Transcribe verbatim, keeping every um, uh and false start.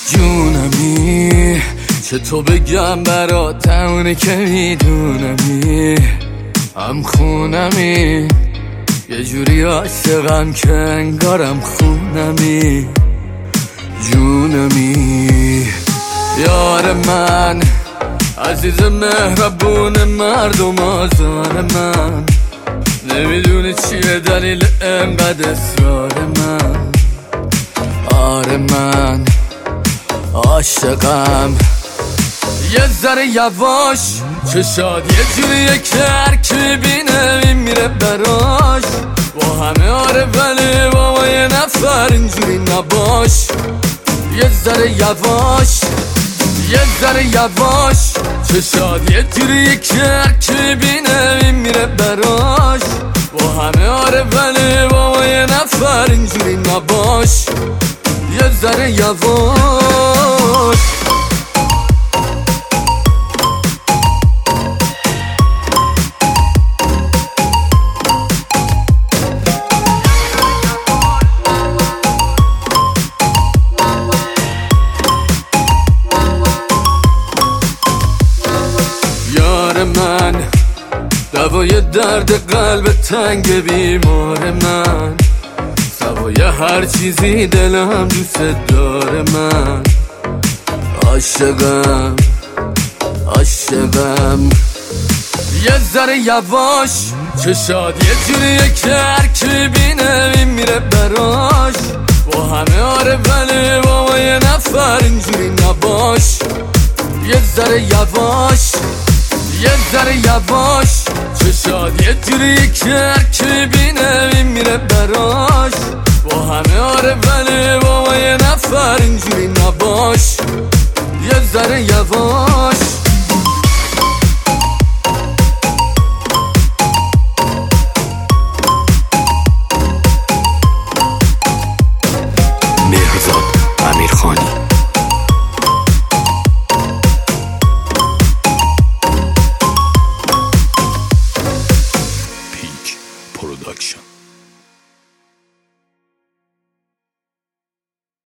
جونمی چطور بگم برات اونه که میدونمی هم خونمی یه جوری عاشقم که انگارم خونمی جونمی یار من عزیز مهربون مردم آزار من نمیدونه چیه دلیل انقدر اصرار من آره من عاشقم یه ذره یواش چشاد یه جوریه که هر کی بینه میمیره براش با همه آره ولی بابا یه نفر اینجوری نباش یه ذره یواش یه ذره یواش چشاد یه جوریه که هر کی بینه میمیره براش با همه آره ولی بابا یه نفر اینجوری نباش یه ذره یواش یار من دوای درد قلب تنگ بیمار من سوای هر چیزی دلم دوست داره من عاشقم عاشقم یه ذره یواش چشاد یه جوریه که هر کی بینه میمیره براش با همه آره ولی بابا یه نفر اینجوری نباش یه ذره یواش یه ذره یواش چشاد یه جوریه که هر کی بینه میمیره براش با همه آره ولی بابا یه نفر اینجوری نباش یه ذره یواش مهرزاد امیرخانی